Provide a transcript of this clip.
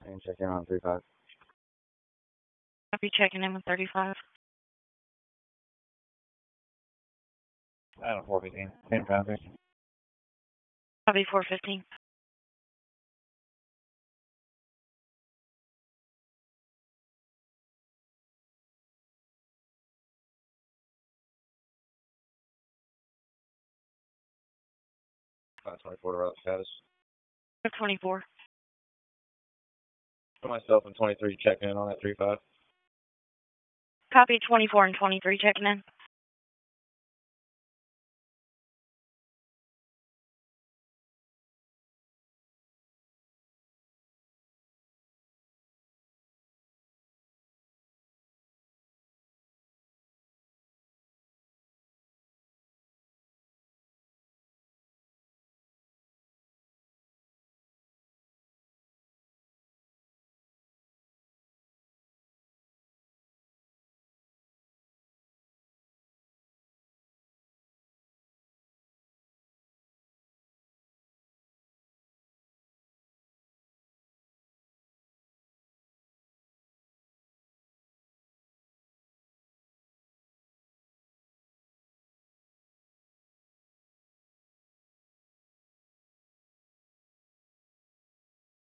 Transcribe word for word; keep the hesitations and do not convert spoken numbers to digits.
And check in on three five. I'll be checking in with thirty-five. Item four fifteen. Same traffic. Copy four fifteen. five twenty-four route status. twenty-four. For myself and twenty-three checking in on that three five. Copy twenty-four and twenty-three checking in.